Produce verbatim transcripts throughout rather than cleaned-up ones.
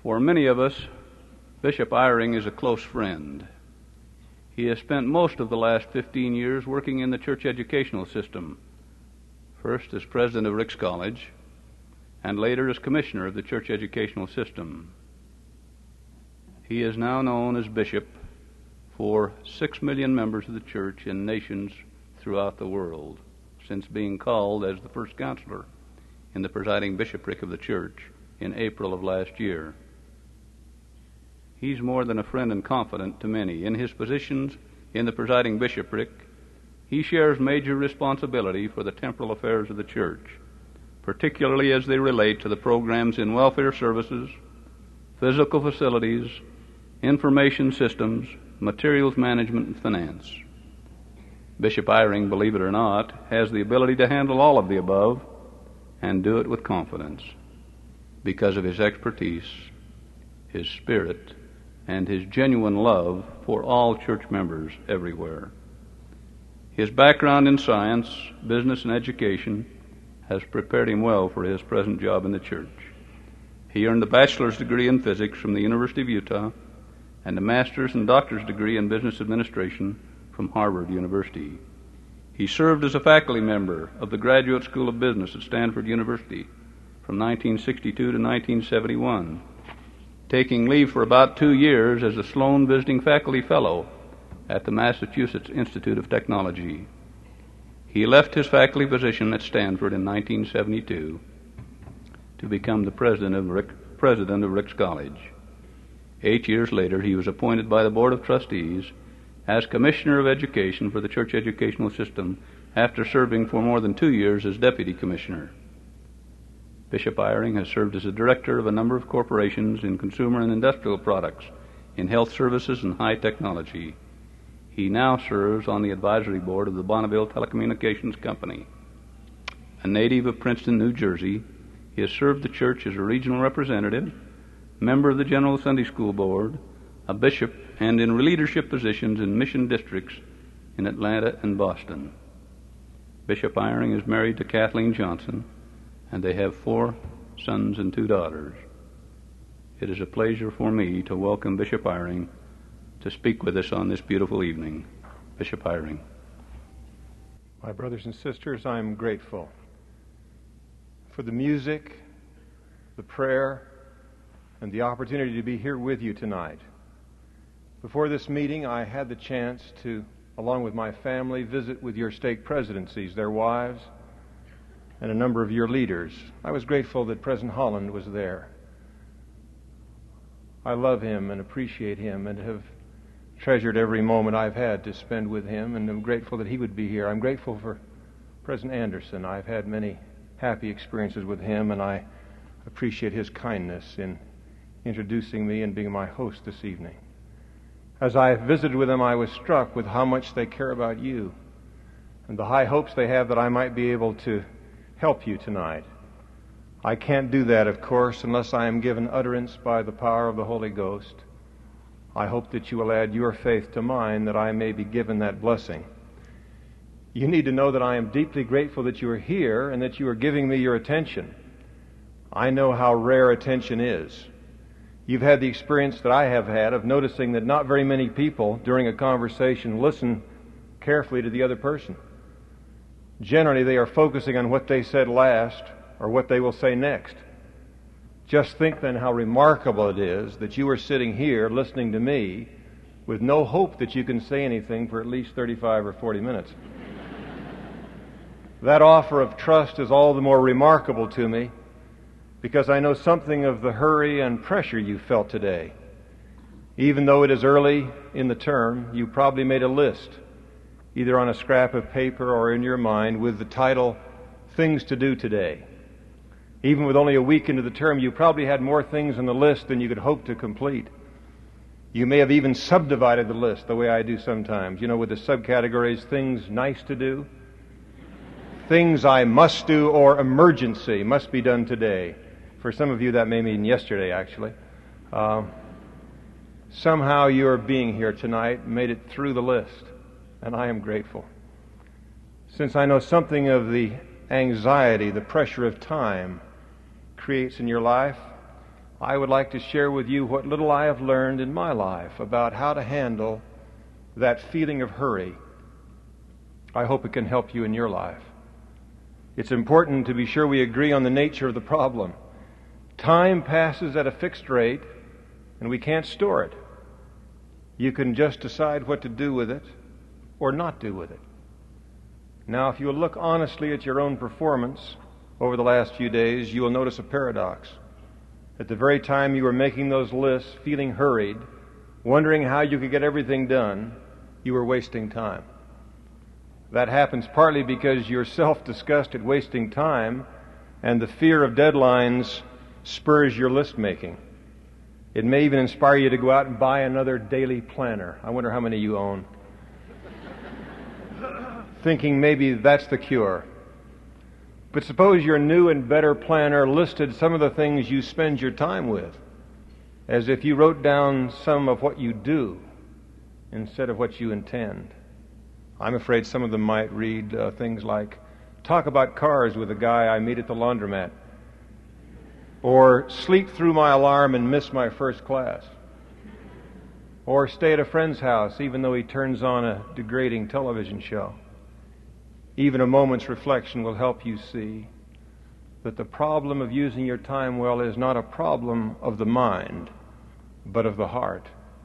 For many of us, Bishop Eyring is a close friend. He has spent most of the last fifteen years working in the church educational system, first as president of Ricks College, and later as commissioner of the church educational system. He is now known as Bishop for six million members of the church in nations throughout the world, since being called as the first counselor in the presiding bishopric of the church in April of last year. He's more than a friend and confidant to many. In his positions in the presiding bishopric, he shares major responsibility for the temporal affairs of the church, particularly as they relate to the programs in welfare services, physical facilities, information systems, materials management, and finance. Bishop Eyring, believe it or not, has the ability to handle all of the above and do it with confidence because of his expertise, his spirit, and his genuine love for all church members everywhere. His background in science, business, and education has prepared him well for his present job in the church. He earned a bachelor's degree in physics from the University of Utah and a master's and doctor's degree in business administration from Harvard University. He served as a faculty member of the Graduate School of Business at Stanford University from nineteen sixty-two to nineteen seventy-one, taking leave for about two years as a Sloan Visiting Faculty Fellow at the Massachusetts Institute of Technology. He left his faculty position at Stanford in nineteen seventy-two to become the president of, Rick, president of Ricks College. Eight years later, he was appointed by the Board of Trustees as Commissioner of Education for the Church Educational System after serving for more than two years as Deputy Commissioner. Bishop Eyring has served as a director of a number of corporations in consumer and industrial products, in health services, and high technology. He now serves on the advisory board of the Bonneville Telecommunications Company. A native of Princeton, New Jersey, he has served the church as a regional representative, member of the General Sunday School Board, a bishop, and in leadership positions in mission districts in Atlanta and Boston. Bishop Eyring is married to Kathleen Johnson, and they have four sons and two daughters. It is a pleasure for me to welcome Bishop Eyring to speak with us on this beautiful evening. Bishop Eyring. My brothers and sisters, I am grateful for the music, the prayer, and the opportunity to be here with you tonight. Before this meeting, I had the chance to, along with my family, visit with your stake presidencies, their wives, and a number of your leaders. I was grateful that President Holland was there. I love him and appreciate him and have treasured every moment I've had to spend with him, and I'm grateful that he would be here. I'm grateful for President Anderson. I've had many happy experiences with him, and I appreciate his kindness in introducing me and being my host this evening. As I visited with them, I was struck with how much they care about you and the high hopes they have that I might be able to help you tonight. I can't do that, of course, unless I am given utterance by the power of the Holy Ghost. I hope that you will add your faith to mine, that I may be given that blessing. You need to know that I am deeply grateful that you are here and that you are giving me your attention. I know how rare attention is. You've had the experience that I have had of noticing that not very many people during a conversation listen carefully to the other person. Generally, they are focusing on what they said last or what they will say next. Just think then how remarkable it is that you are sitting here listening to me with no hope that you can say anything for at least thirty-five or forty minutes. That offer of trust is all the more remarkable to me because I know something of the hurry and pressure you felt today. Even though it is early in the term, you probably made a list, either on a scrap of paper or in your mind, with the title, Things to Do Today. Even with only a week into the term, you probably had more things on the list than you could hope to complete. You may have even subdivided the list the way I do sometimes, you know, with the subcategories, things nice to do, things I must do, or emergency, must be done today. For some of you, that may mean yesterday, actually. Uh, somehow your being here tonight made it through the list, and I am grateful. Since I know something of the anxiety, the pressure of time creates in your life, I would like to share with you what little I have learned in my life about how to handle that feeling of hurry. I hope it can help you in your life. It's important to be sure we agree on the nature of the problem. Time passes at a fixed rate, and we can't store it. You can just decide what to do with it or not do with it. Now, if you will look honestly at your own performance over the last few days, you will notice a paradox. At the very time you were making those lists, feeling hurried, wondering how you could get everything done, you were wasting time. That happens partly because you're self-disgust at wasting time, and the fear of deadlines spurs your list making. It may even inspire you to go out and buy another daily planner. I wonder how many you own. Thinking maybe that's the cure. But suppose your new and better planner listed some of the things you spend your time with, as if you wrote down some of what you do instead of what you intend. I'm afraid some of them might read uh, things like, talk about cars with a guy I meet at the laundromat, or sleep through my alarm and miss my first class, or stay at a friend's house even though he turns on a degrading television show. Even a moment's reflection will help you see that the problem of using your time well is not a problem of the mind, but of the heart.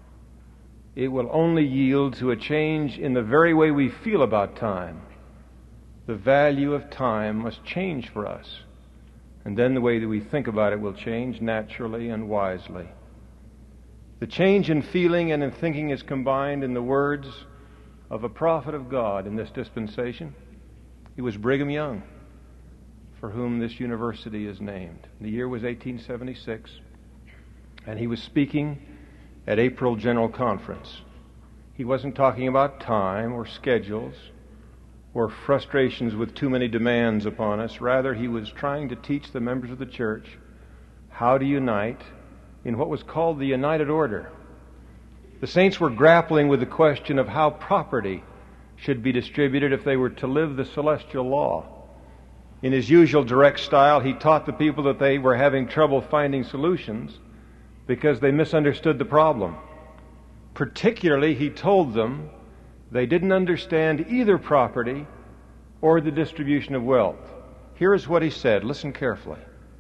It will only yield to a change in the very way we feel about time. The value of time must change for us, and then the way that we think about it will change naturally and wisely. The change in feeling and in thinking is combined in the words of a prophet of God in this dispensation. He was Brigham Young, for whom this university is named. The year was eighteen seventy-six, and he was speaking at April General Conference. He wasn't talking about time or schedules or frustrations with too many demands upon us. Rather, he was trying to teach the members of the church how to unite in what was called the United Order. The saints were grappling with the question of how property should be distributed if they were to live the celestial law. In his usual direct style, he taught the people that they were having trouble finding solutions because they misunderstood the problem. Particularly, he told them they didn't understand either property or the distribution of wealth. Here is what he said. Listen carefully.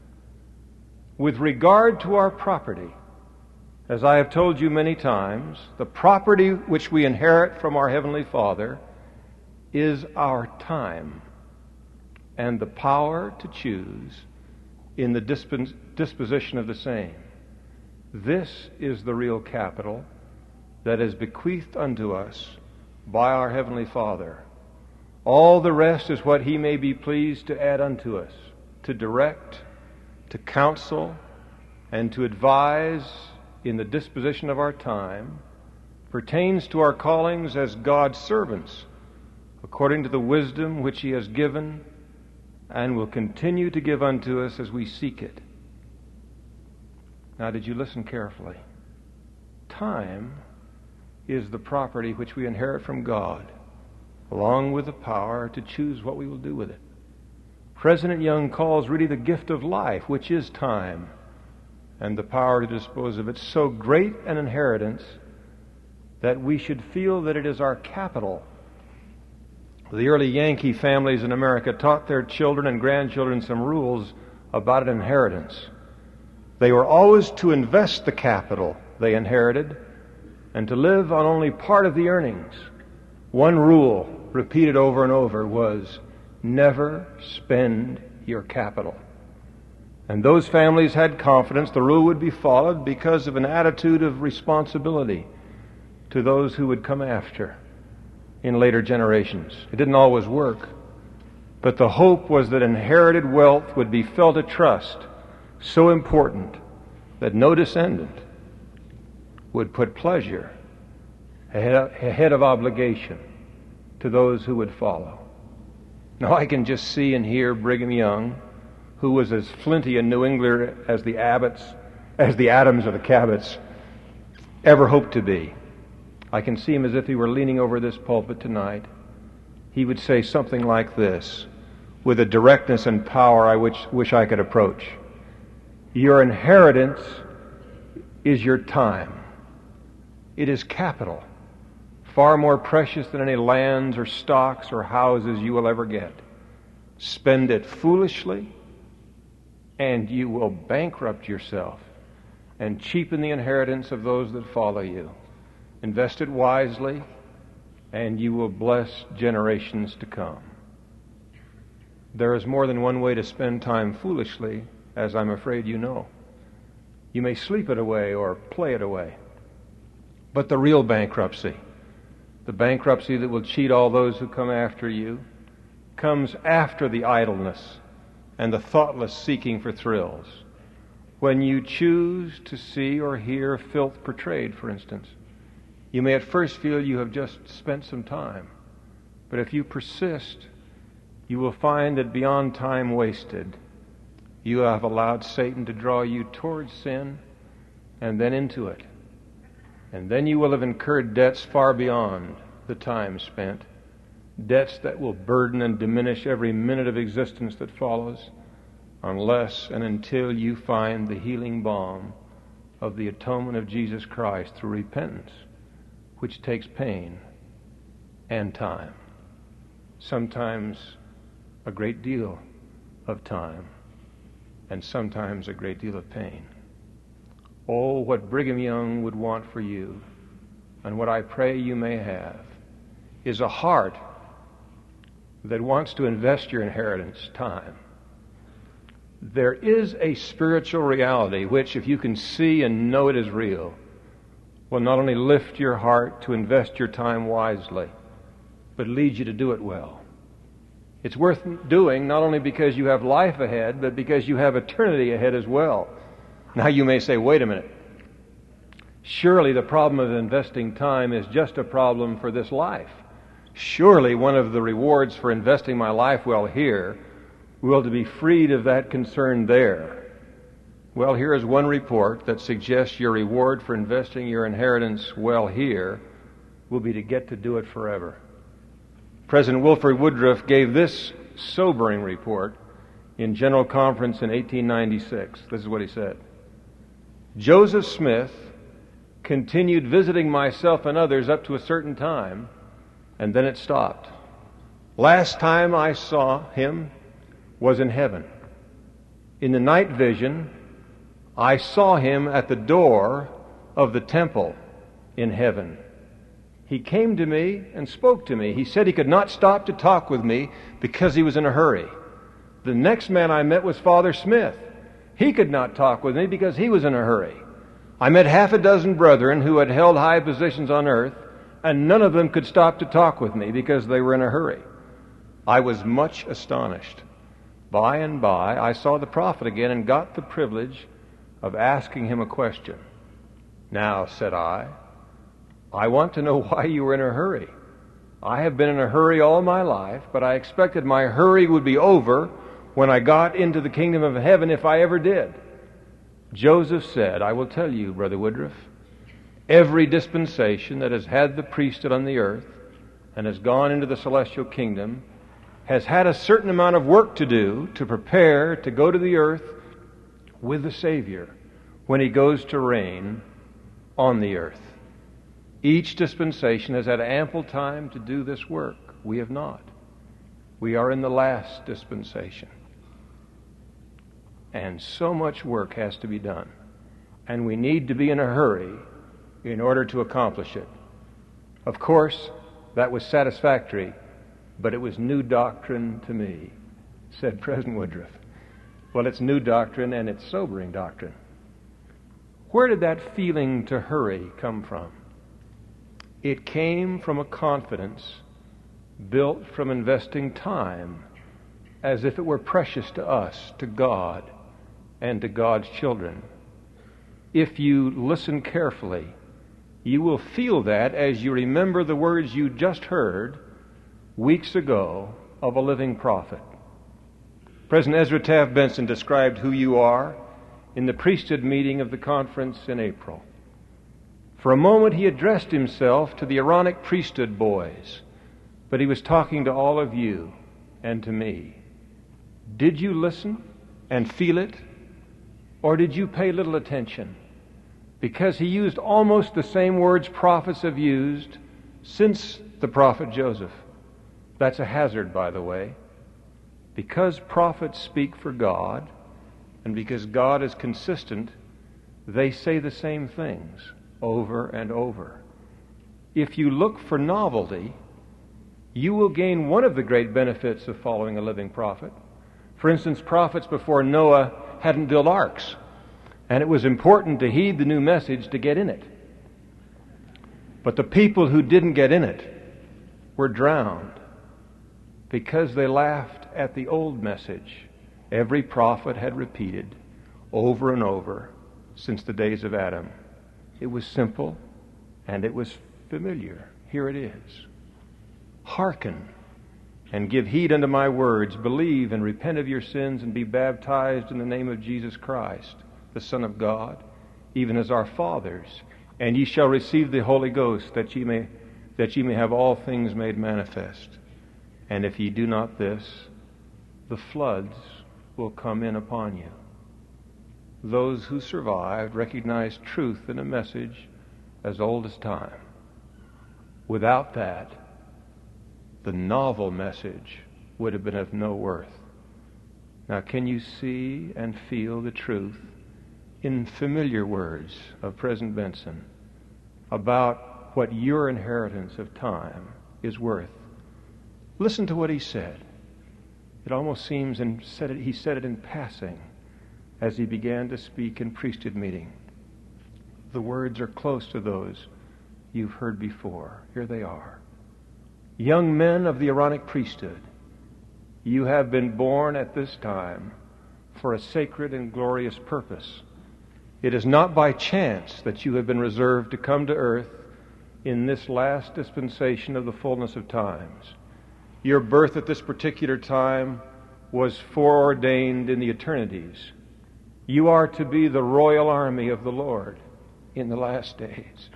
With regard to our property, as I have told you many times, the property which we inherit from our Heavenly Father is our time and the power to choose in the disp- disposition of the same. This is the real capital that is bequeathed unto us by our Heavenly Father. All the rest is what He may be pleased to add unto us, to direct, to counsel, and to advise in the disposition of our time, pertains to our callings as God's servants, according to the wisdom which He has given and will continue to give unto us as we seek it. Now, did you listen carefully? Time is the property which we inherit from God, along with the power to choose what we will do with it. President Young calls really the gift of life, which is time, and the power to dispose of it, so great an inheritance that we should feel that it is our capital. The early Yankee families in America taught their children and grandchildren some rules about an inheritance. They were always to invest the capital they inherited and to live on only part of the earnings. One rule repeated over and over was, never spend your capital. And those families had confidence the rule would be followed because of an attitude of responsibility to those who would come after in later generations. It didn't always work, but the hope was that inherited wealth would be felt a trust so important that no descendant would put pleasure ahead of obligation to those who would follow. Now I can just see and hear Brigham Young, who was as flinty a New Englander as the Abbotts, as the Adams or the Cabots ever hoped to be. I can see him as if he were leaning over this pulpit tonight. He would say something like this, with a directness and power I wish, wish I could approach. Your inheritance is your time. It is capital, far more precious than any lands or stocks or houses you will ever get. Spend it foolishly, and you will bankrupt yourself and cheapen the inheritance of those that follow you. Invest it wisely, and you will bless generations to come. There is more than one way to spend time foolishly, as I'm afraid you know. You may sleep it away or play it away. But the real bankruptcy, the bankruptcy that will cheat all those who come after you, comes after the idleness and the thoughtless seeking for thrills. When you choose to see or hear filth portrayed, for instance, you may at first feel you have just spent some time. But if you persist, you will find that beyond time wasted, you have allowed Satan to draw you towards sin and then into it. And then you will have incurred debts far beyond the time spent, debts that will burden and diminish every minute of existence that follows, unless and until you find the healing balm of the atonement of Jesus Christ through repentance, which takes pain and time. Sometimes a great deal of time, and sometimes a great deal of pain. Oh, what Brigham Young would want for you, and what I pray you may have, is a heart that wants to invest your inheritance, time. There is a spiritual reality which, if you can see and know it is real, will not only lift your heart to invest your time wisely, but lead you to do it well. It's worth doing not only because you have life ahead, but because you have eternity ahead as well. Now you may say, wait a minute. Surely the problem of investing time is just a problem for this life. Surely one of the rewards for investing my life well here will to be freed of that concern there. Well, here is one report that suggests your reward for investing your inheritance well here will be to get to do it forever. President Wilford Woodruff gave this sobering report in General Conference in eighteen ninety-six. This is what he said. Joseph Smith continued visiting myself and others up to a certain time, and then it stopped. Last time I saw him was in heaven. In the night vision, I saw him at the door of the temple in heaven. He came to me and spoke to me. He said he could not stop to talk with me because he was in a hurry. The next man I met was Father Smith. He could not talk with me because he was in a hurry. I met half a dozen brethren who had held high positions on earth, and none of them could stop to talk with me because they were in a hurry. I was much astonished. By and by, I saw the prophet again and got the privilege of asking him a question. Now, said I, I want to know why you were in a hurry. I have been in a hurry all my life, but I expected my hurry would be over when I got into the kingdom of heaven, if I ever did. Joseph said, I will tell you, Brother Woodruff, every dispensation that has had the priesthood on the earth and has gone into the celestial kingdom has had a certain amount of work to do to prepare to go to the earth with the Savior when he goes to reign on the earth. Each dispensation has had ample time to do this work. We have not. We are in the last dispensation. And so much work has to be done. And we need to be in a hurry in order to accomplish it. Of course, that was satisfactory, but it was new doctrine to me, said President Woodruff. Well, it's new doctrine and it's sobering doctrine. Where did that feeling to hurry come from? It came from a confidence built from investing time as if it were precious to us, to God, and to God's children. If you listen carefully, you will feel that as you remember the words you just heard weeks ago of a living prophet. President Ezra Taft Benson described who you are in the priesthood meeting of the conference in April. For a moment he addressed himself to the Aaronic priesthood boys, but he was talking to all of you and to me. Did you listen and feel it, or did you pay little attention? because he used almost the same words prophets have used since the prophet Joseph. That's a hazard, by the way. Because prophets speak for God, and because God is consistent, they say the same things over and over. If you look for novelty, you will gain one of the great benefits of following a living prophet. For instance, prophets before Noah hadn't built arks, and it was important to heed the new message to get in it. But the people who didn't get in it were drowned because they laughed at the old message every prophet had repeated over and over since the days of Adam. It was simple and it was familiar. Here it is. Hearken and give heed unto my words. Believe and repent of your sins and be baptized in the name of Jesus Christ, the Son of God, even as our fathers. And ye shall receive the Holy Ghost, that ye may that ye may have all things made manifest. And if ye do not this, the floods will come in upon you. Those who survived recognized truth in a message as old as time. Without that, the novel message would have been of no worth. Now, can you see and feel the truth in familiar words of President Benson about what your inheritance of time is worth? Listen to what he said. It almost seems and said it, he said it in passing as he began to speak in priesthood meeting. The words are close to those you've heard before. Here they are. Young men of the Aaronic priesthood, you have been born at this time for a sacred and glorious purpose. It is not by chance that you have been reserved to come to earth in this last dispensation of the fullness of times. Your birth at this particular time was foreordained in the eternities. You are to be the royal army of the Lord in the last days.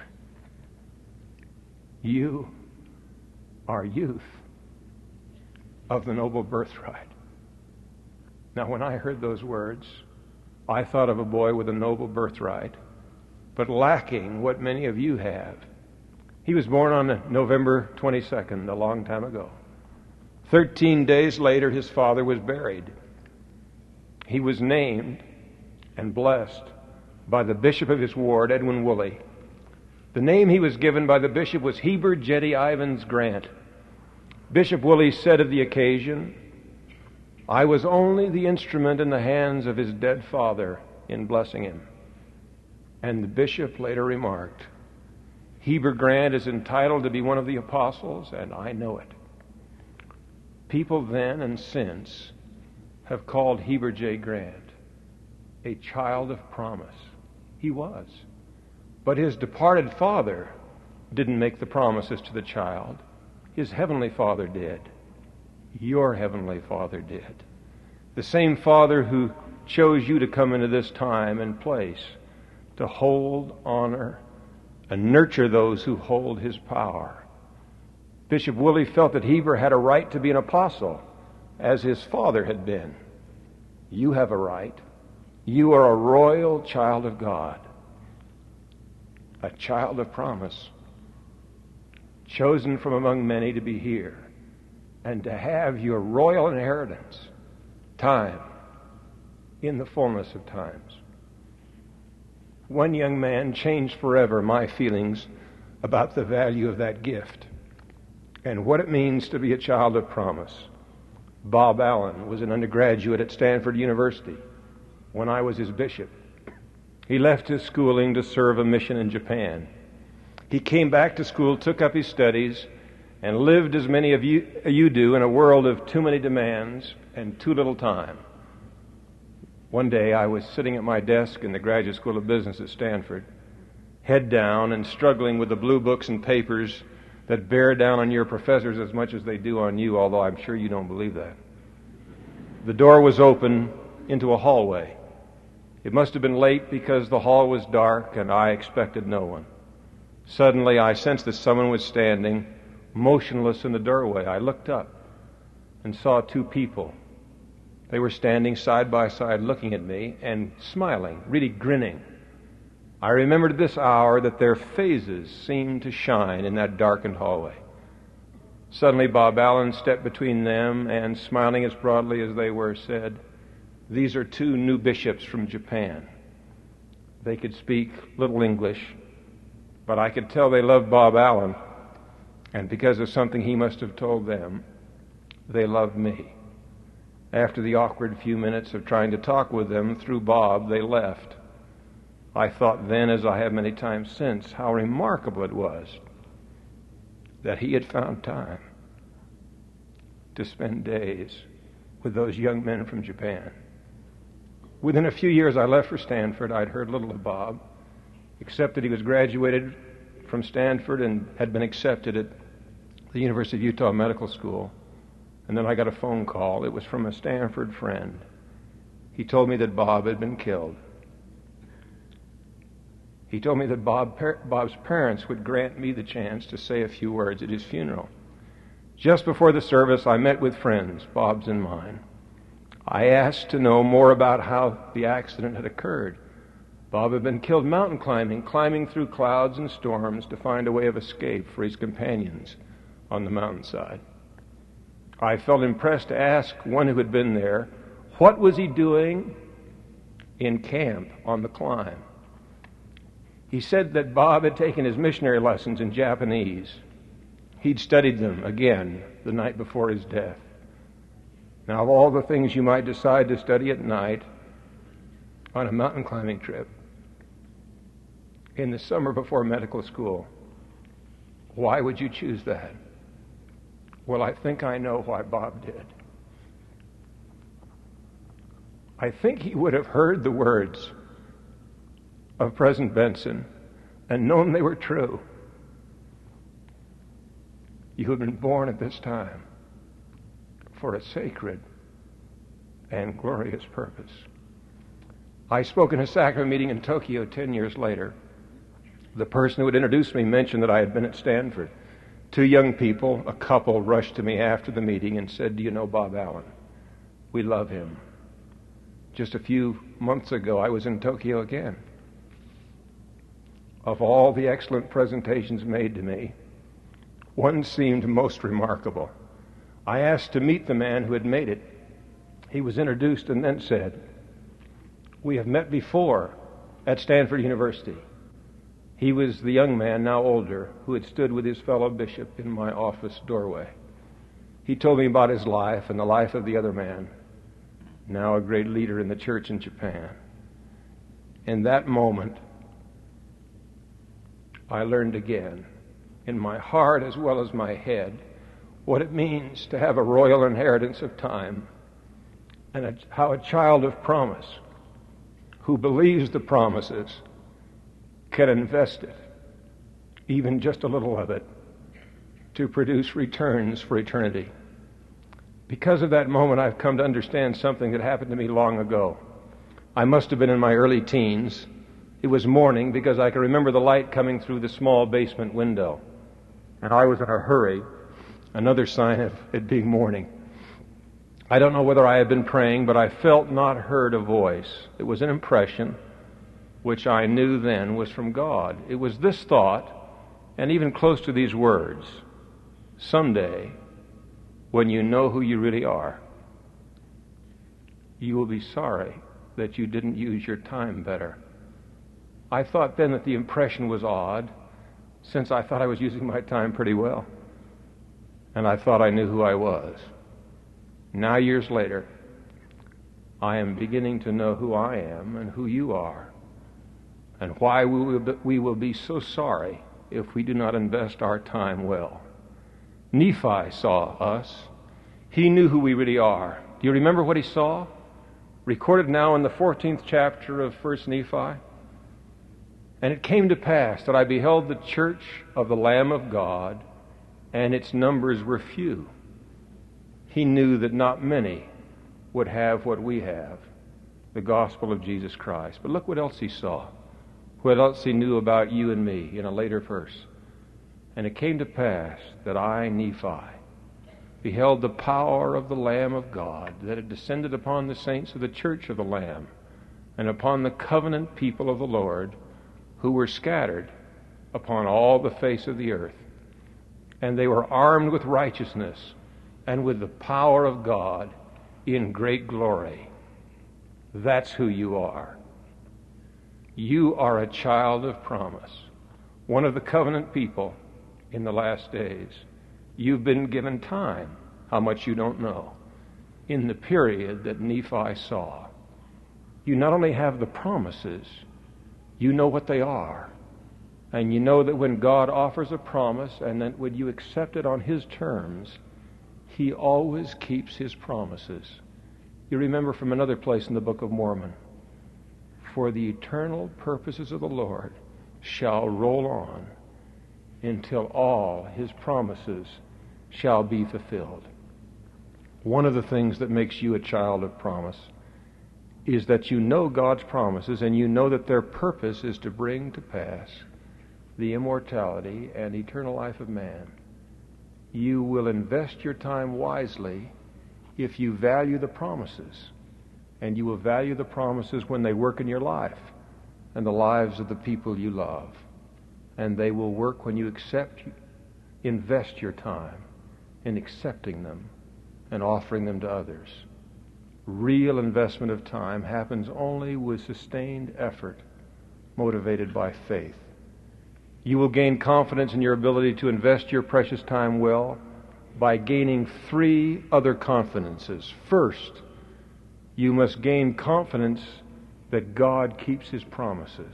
You are youth of the noble birthright. Now, when I heard those words, I thought of a boy with a noble birthright, but lacking what many of you have. He was born on November twenty-second, a long time ago. Thirteen days later, his father was buried. He was named and blessed by the bishop of his ward, Edwin Woolley. The name he was given by the bishop was Heber Jetty Ivans Grant. Bishop Woolley said of the occasion, I was only the instrument in the hands of his dead father in blessing him. And the bishop later remarked, Heber Grant is entitled to be one of the apostles, and I know it. People then and since have called Heber J. Grant a child of promise. He was. But his departed father didn't make the promises to the child. His heavenly Father did. Your heavenly Father did. The same Father who chose you to come into this time and place to hold, honor, and nurture those who hold his power. Bishop Woolley felt that Heber had a right to be an apostle, as his father had been. You have a right. You are a royal child of God, a child of promise, chosen from among many to be here and to have your royal inheritance, time, in the fullness of times. One young man changed forever my feelings about the value of that gift and what it means to be a child of promise. Bob Allen was an undergraduate at Stanford University when I was his bishop. He left his schooling to serve a mission in Japan. He came back to school, took up his studies, and lived as many of you, you do in a world of too many demands and too little time. One day I was sitting at my desk in the Graduate School of Business at Stanford, head down and struggling with the blue books and papers that bear down on your professors as much as they do on you, although I'm sure you don't believe that. The door was open into a hallway. It must have been late because the hall was dark and I expected no one. Suddenly I sensed that someone was standing motionless in the doorway. I looked up and saw two people. They were standing side by side looking at me and smiling, really grinning. I remembered this hour that their phases seemed to shine in that darkened hallway. Suddenly Bob Allen stepped between them and, smiling as broadly as they were, said, "These are two new bishops from Japan. They could speak little English, but I could tell they loved Bob Allen, and because of something he must have told them, they loved me." After the awkward few minutes of trying to talk with them through Bob, they left. I thought then, as I have many times since, how remarkable it was that he had found time to spend days with those young men from Japan. Within a few years, I left for Stanford. I'd heard little of Bob, except that he was graduated from Stanford and had been accepted at the University of Utah Medical School. And then I got a phone call. It was from a Stanford friend. He told me that Bob had been killed. He told me that Bob, Bob's parents would grant me the chance to say a few words at his funeral. Just before the service, I met with friends, Bob's and mine. I asked to know more about how the accident had occurred. Bob had been killed mountain climbing, climbing through clouds and storms to find a way of escape for his companions on the mountainside. I felt impressed to ask one who had been there, what was he doing in camp on the climb? He said that Bob had taken his missionary lessons in Japanese. He'd studied them again the night before his death. Now, of all the things you might decide to study at night on a mountain climbing trip in the summer before medical school, why would you choose that? Well, I think I know why Bob did. I think he would have heard the words of President Benson and known they were true. You have been born at this time for a sacred and glorious purpose. I spoke in a sacrament meeting in Tokyo ten years later. The person who had introduced me mentioned that I had been at Stanford. Two young people, a couple, rushed to me after the meeting and said, "Do you know Bob Allen? We love him." Just a few months ago, I was in Tokyo again. Of all the excellent presentations made to me, one seemed most remarkable. I asked to meet the man who had made it. He was introduced and then said, "We have met before at Stanford University." He was the young man, now older, who had stood with his fellow bishop in my office doorway. He told me about his life and the life of the other man, now a great leader in the church in Japan. In that moment, I learned again, in my heart as well as my head, what it means to have a royal inheritance of time, and a, how a child of promise who believes the promises can invest it, even just a little of it, to produce returns for eternity. Because of that moment, I've come to understand something that happened to me long ago. I must have been in my early teens. It was morning because I can remember the light coming through the small basement window. And I was in a hurry, another sign of it being morning. I don't know whether I had been praying, but I felt not heard a voice. It was an impression which I knew then was from God. It was this thought, and even close to these words: someday, when you know who you really are, you will be sorry that you didn't use your time better. I thought then that the impression was odd, since I thought I was using my time pretty well. And I thought I knew who I was. Now, years later, I am beginning to know who I am and who you are, and why we will be, we will be so sorry if we do not invest our time well. Nephi saw us. He knew who we really are. Do you remember what he saw? Recorded now in the fourteenth chapter of First Nephi. "And it came to pass that I beheld the church of the Lamb of God, and its numbers were few." He knew that not many would have what we have, the gospel of Jesus Christ. But look what else he saw. What else he knew about you and me in a later verse. "And it came to pass that I, Nephi, beheld the power of the Lamb of God, that had descended upon the saints of the church of the Lamb, and upon the covenant people of the Lord, who were scattered upon all the face of the earth. And they were armed with righteousness and with the power of God in great glory. That's who you are. You are a child of promise, one of the covenant people in the last days. You've been given time, how much you don't know, in the period that Nephi saw. You not only have the promises, you know what they are. And you know that when God offers a promise and that when you accept it on His terms, He always keeps His promises. You remember from another place in the Book of Mormon, for the eternal purposes of the Lord shall roll on until all His promises shall be fulfilled. One of the things that makes you a child of promise is that you know God's promises and you know that their purpose is to bring to pass the immortality and eternal life of man. You will invest your time wisely if you value the promises, and you will value the promises when they work in your life and the lives of the people you love. And they will work when you accept, invest your time in accepting them and offering them to others. Real investment of time happens only with sustained effort motivated by faith. You will gain confidence in your ability to invest your precious time well by gaining three other confidences. First, you must gain confidence that God keeps His promises.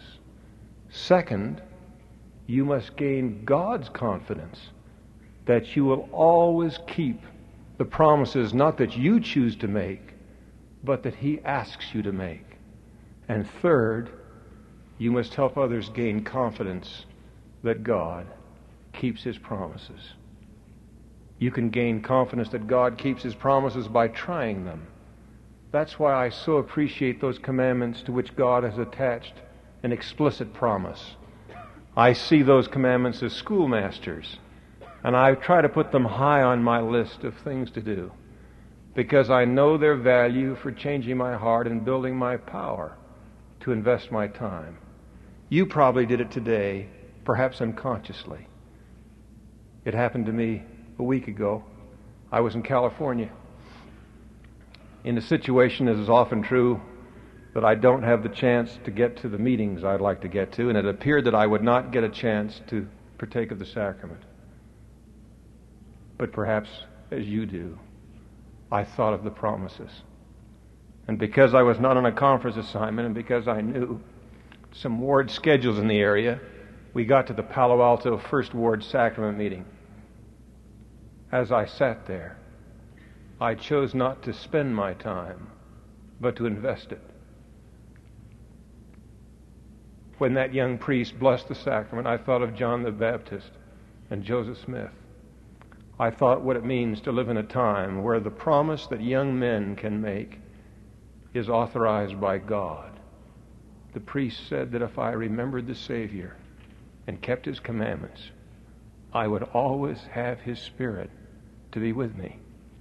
Second, you must gain God's confidence that you will always keep the promises not that you choose to make, but that He asks you to make. And third, you must help others gain confidence that God keeps His promises. You can gain confidence that God keeps His promises by trying them. That's why I so appreciate those commandments to which God has attached an explicit promise. I see those commandments as schoolmasters, and I try to put them high on my list of things to do, because I know their value for changing my heart and building my power to invest my time. You probably did it today, perhaps unconsciously. It happened to me a week ago. I was in California, in a situation, as is often true, that I don't have the chance to get to the meetings I'd like to get to, and it appeared that I would not get a chance to partake of the sacrament. But perhaps, as you do, I thought of the promises. And because I was not on a conference assignment, and because I knew some ward schedules in the area, we got to the Palo Alto First Ward Sacrament meeting. As I sat there, I chose not to spend my time, but to invest it. When that young priest blessed the sacrament, I thought of John the Baptist and Joseph Smith. I thought what it means to live in a time where the promise that young men can make is authorized by God. The priest said that if I remembered the Savior and kept His commandments, I would always have His Spirit to be with me.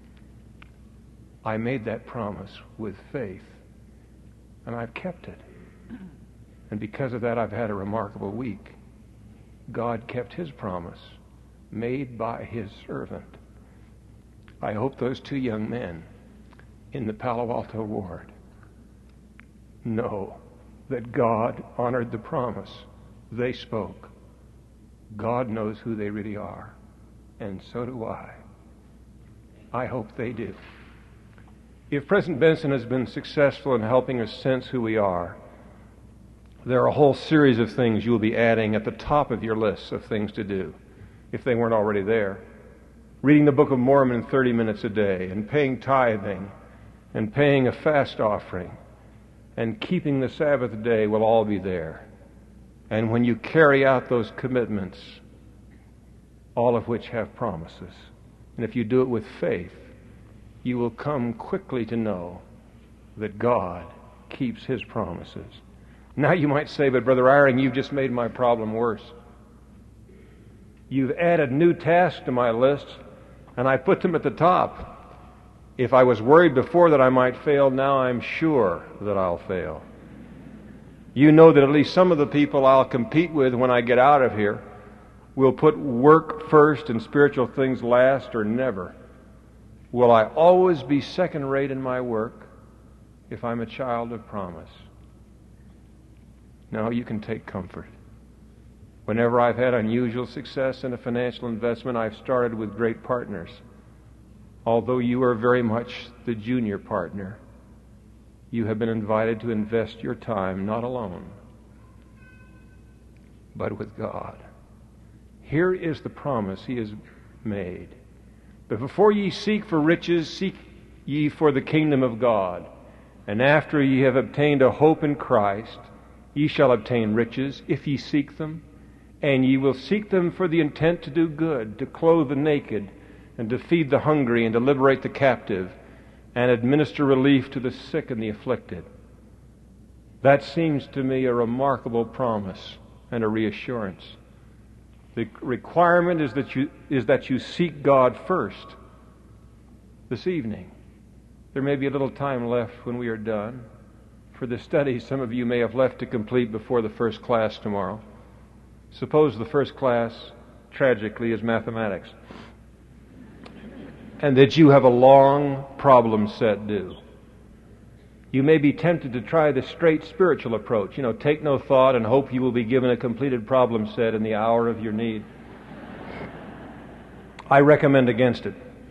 I made that promise with faith, and I've kept it. And because of that, I've had a remarkable week. God kept His promise, made by His servant. I hope those two young men in the Palo Alto ward know that God honored the promise they spoke. God knows who they really are, and so do I. I hope they do. If President Benson has been successful in helping us sense who we are, there are a whole series of things you'll be adding at the top of your list of things to do, if they weren't already there. Reading the Book of Mormon thirty minutes a day, and paying tithing, and paying a fast offering, and keeping the Sabbath day will all be there. And when you carry out those commitments, all of which have promises, and if you do it with faith, you will come quickly to know that God keeps His promises. Now you might say, but Brother Eyring, you've just made my problem worse. You've added new tasks to my list, and I put them at the top. If I was worried before that I might fail, now I'm sure that I'll fail. You know that at least some of the people I'll compete with when I get out of here will put work first and spiritual things last, or never. Will I always be second-rate in my work if I'm a child of promise? No, you can take comfort. Whenever I've had unusual success in a financial investment, I've started with great partners. Although you are very much the junior partner, you have been invited to invest your time not alone, but with God. Here is the promise He has made. But before ye seek for riches, seek ye for the kingdom of God. And after ye have obtained a hope in Christ, ye shall obtain riches, if ye seek them. And ye will seek them for the intent to do good, to clothe the naked, and to feed the hungry, and to liberate the captive, and administer relief to the sick and the afflicted. That seems to me a remarkable promise and a reassurance. The requirement is that you is that you seek God first. This evening, there may be a little time left when we are done for the study some of you may have left to complete before the first class tomorrow. Suppose the first class, tragically, is mathematics, and that you have a long problem set due. You may be tempted to try the straight spiritual approach. You know, take no thought and hope you will be given a completed problem set in the hour of your need. I recommend against it.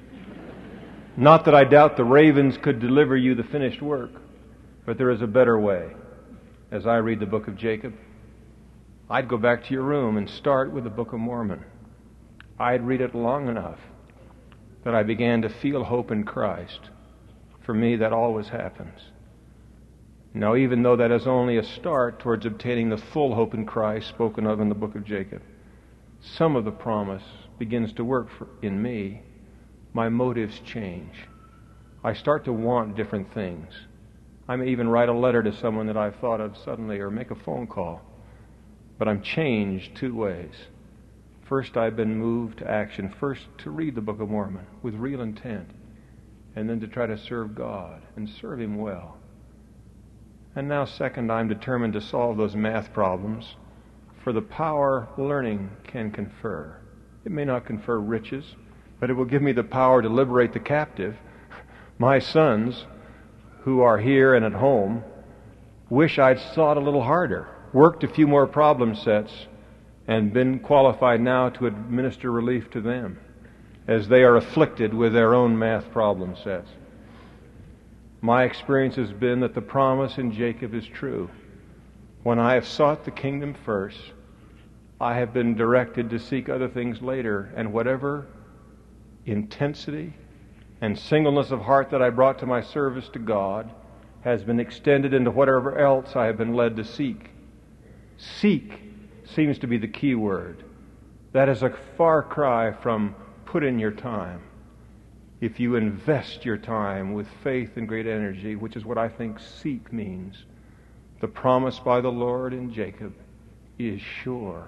Not that I doubt the ravens could deliver you the finished work, but there is a better way. As I read the book of Jacob, I'd go back to your room and start with the Book of Mormon. I'd read it long enough that I began to feel hope in Christ. For me, that always happens. Now, even though that is only a start towards obtaining the full hope in Christ spoken of in the book of Jacob, some of the promise begins to work for, in me. My motives change. I start to want different things. I may even write a letter to someone that I've thought of suddenly, or make a phone call. But I'm changed two ways. First, I've been moved to action. First, to read the Book of Mormon with real intent, and then to try to serve God and serve Him well. And now, second, I'm determined to solve those math problems for the power learning can confer. It may not confer riches, but it will give me the power to liberate the captive. My sons, who are here and at home, wish I'd sought a little harder, worked a few more problem sets, and been qualified now to administer relief to them as they are afflicted with their own math problem sets. My experience has been that the promise in Jacob is true. When I have sought the kingdom first, I have been directed to seek other things later, and whatever intensity and singleness of heart that I brought to my service to God has been extended into whatever else I have been led to seek. Seek seems to be the key word. That is a far cry from put in your time. If you invest your time with faith and great energy, which is what I think seek means, the promise by the Lord in Jacob is sure.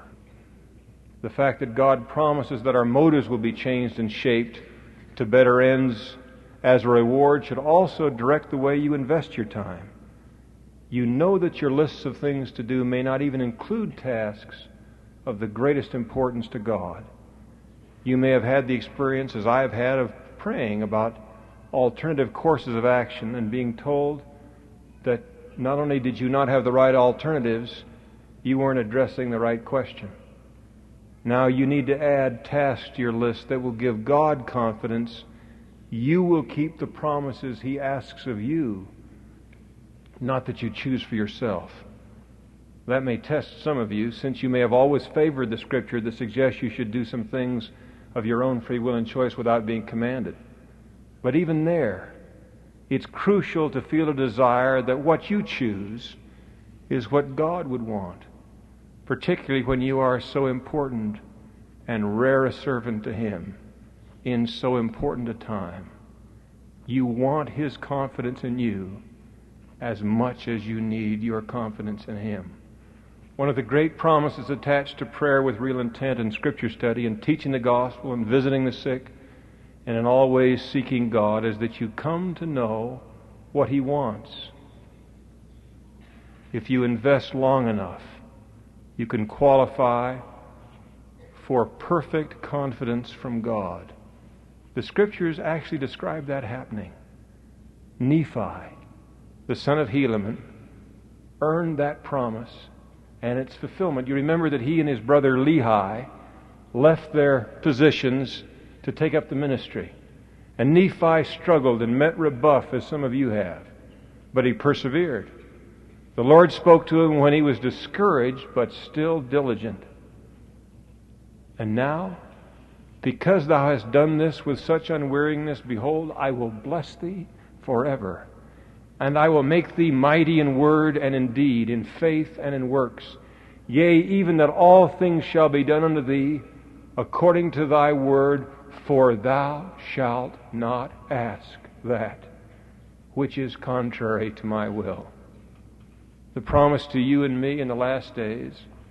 The fact that God promises that our motives will be changed and shaped to better ends as a reward should also direct the way you invest your time. You know that your lists of things to do may not even include tasks of the greatest importance to God. You may have had the experience, as I have had, of praying about alternative courses of action and being told that not only did you not have the right alternatives, you weren't addressing the right question. Now you need to add tasks to your list that will give God confidence you will keep the promises He asks of you, not that you choose for yourself. That may test some of you, since you may have always favored the Scripture that suggests you should do some things of your own free will and choice without being commanded. But even there, it's crucial to feel a desire that what you choose is what God would want, particularly when you are so important and rare a servant to Him in so important a time. You want His confidence in you as much as you need your confidence in Him. One of the great promises attached to prayer with real intent and Scripture study and teaching the gospel and visiting the sick and in all ways seeking God is that you come to know what He wants. if you invest long enough, you can qualify for perfect confidence from God. The Scriptures actually describe that happening. Nephi, the son of Helaman, earned that promise and its fulfillment. You remember that he and his brother Lehi left their positions to take up the ministry. And Nephi struggled and met rebuff, as some of you have. But he persevered. The Lord spoke to him when he was discouraged, but still diligent. And now, because thou hast done this with such unweariness, behold, I will bless thee forever. And I will make thee mighty in word and in deed, in faith and in works. Yea, even that all things shall be done unto thee according to thy word, for thou shalt not ask that which is contrary to my will. The promise to you and me in the last days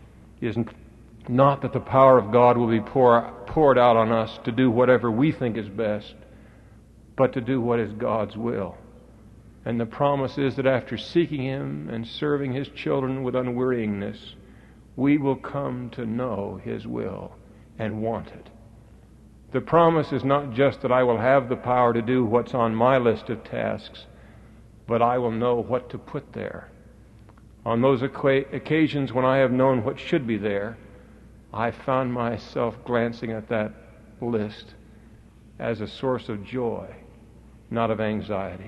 is not that the power of God will be pour, poured out on us to do whatever we think is best, but to do what is God's will. And the promise is that after seeking Him and serving His children with unwearyingness, we will come to know His will and want it. The promise is not just that I will have the power to do what's on my list of tasks, but I will know what to put there. On those occasions when I have known what should be there, I found myself glancing at that list as a source of joy, not of anxiety.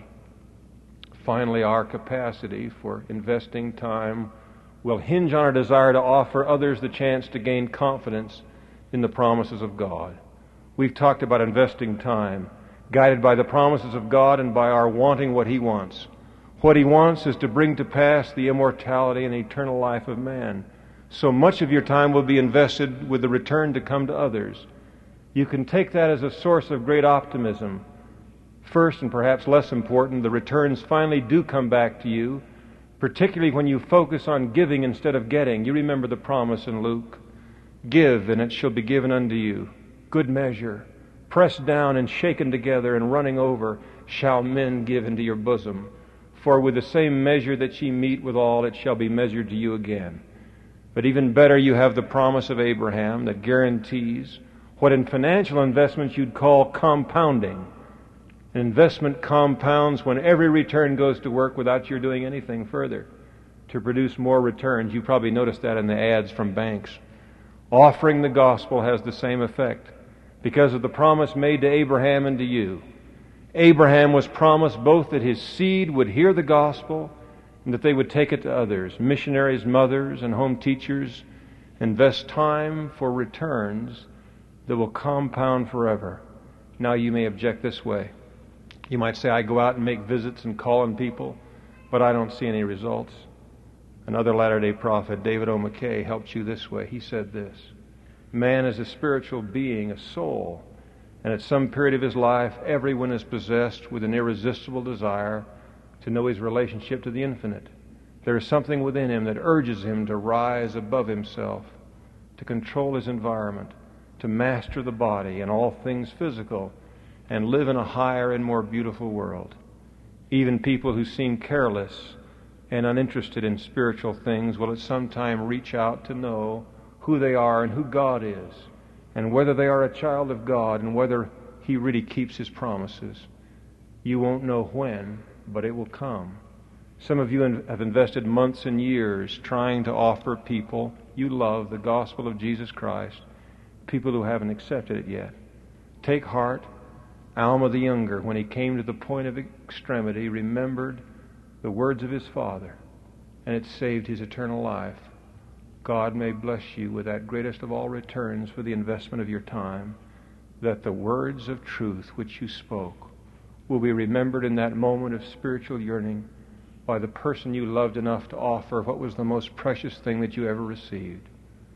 Finally, our capacity for investing time will hinge on our desire to offer others the chance to gain confidence in the promises of God. We've talked about investing time, guided by the promises of God and by our wanting what He wants. What He wants is to bring to pass the immortality and eternal life of man. So much of your time will be invested with the return to come to others. You can take that as a source of great optimism. First, and perhaps less important, the returns finally do come back to you, particularly when you focus on giving instead of getting. You remember the promise in Luke. Give, and it shall be given unto you. Good measure, pressed down and shaken together and running over, shall men give into your bosom. For with the same measure that ye meet withal, it shall be measured to you again. But even better, you have the promise of Abraham that guarantees what in financial investments you'd call compounding. An investment compounds when every return goes to work without your doing anything further to produce more returns. You probably noticed that in the ads from banks. Offering the gospel has the same effect because of the promise made to Abraham and to you. Abraham was promised both that his seed would hear the gospel and that they would take it to others. Missionaries, mothers, and home teachers invest time for returns that will compound forever. Now you may object this way. You might say, I go out and make visits and call on people, but I don't see any results. Another Latter-day prophet, David O. McKay, helped you this way. He said this: man is a spiritual being, a soul, and at some period of his life, everyone is possessed with an irresistible desire to know his relationship to the infinite. There is something within him that urges him to rise above himself, to control his environment, to master the body and all things physical, and live in a higher and more beautiful world. Even people who seem careless and uninterested in spiritual things will at some time reach out to know who they are and who God is, and whether they are a child of God and whether He really keeps His promises. You won't know when, but it will come. Some of you have invested months and years trying to offer people you love the gospel of Jesus Christ, people who haven't accepted it yet. Take heart. Alma the younger, when he came to the point of extremity, remembered the words of his father, and it saved his eternal life. God may bless you with that greatest of all returns for the investment of your time, that the words of truth which you spoke will be remembered in that moment of spiritual yearning by the person you loved enough to offer what was the most precious thing that you ever received.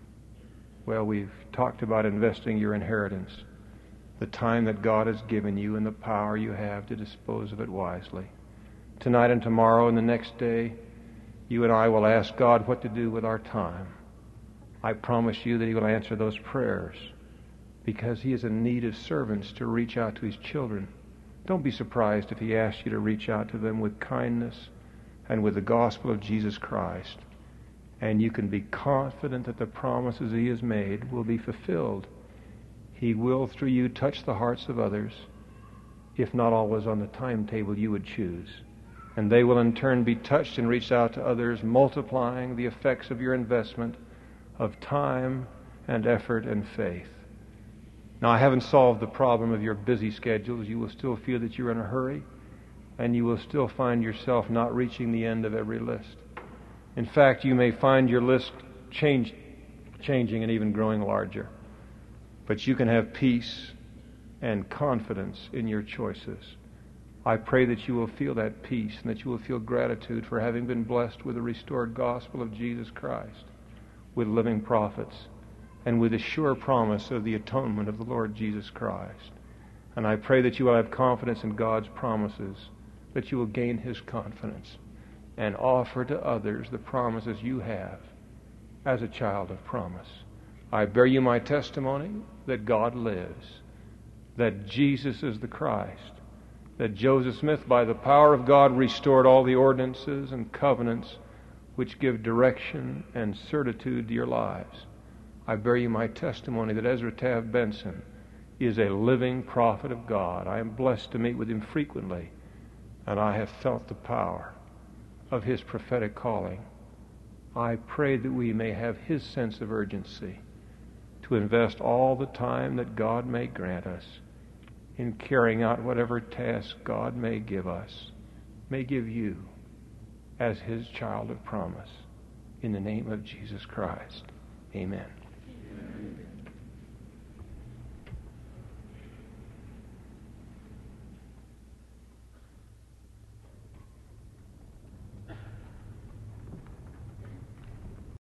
Well, we've talked about investing your inheritance, the time that God has given you and the power you have to dispose of it wisely. Tonight and tomorrow and the next day, you and I will ask God what to do with our time. I promise you that He will answer those prayers because He is in need of servants to reach out to His children. Don't be surprised if He asks you to reach out to them with kindness, and with the gospel of Jesus Christ. And you can be confident that the promises He has made will be fulfilled. He will, through you, touch the hearts of others, if not always on the timetable you would choose. And they will in turn be touched and reach out to others, multiplying the effects of your investment of time and effort and faith. Now, I haven't solved the problem of your busy schedules. You will still feel that you're in a hurry, and you will still find yourself not reaching the end of every list. In fact, you may find your list change, changing and even growing larger. But you can have peace and confidence in your choices. I pray that you will feel that peace and that you will feel gratitude for having been blessed with the restored gospel of Jesus Christ, with living prophets, and with the sure promise of the atonement of the Lord Jesus Christ. And I pray that you will have confidence in God's promises, that you will gain His confidence and offer to others the promises you have as a child of promise. I bear you my testimony that God lives, that Jesus is the Christ, that Joseph Smith, by the power of God, restored all the ordinances and covenants which give direction and certitude to your lives. I bear you my testimony that Ezra Taft Benson is a living prophet of God. I am blessed to meet with him frequently, and I have felt the power of his prophetic calling. I pray that we may have his sense of urgency to invest all the time that God may grant us in carrying out whatever task God may give us, may give you as His child of promise. In the name of Jesus Christ, amen.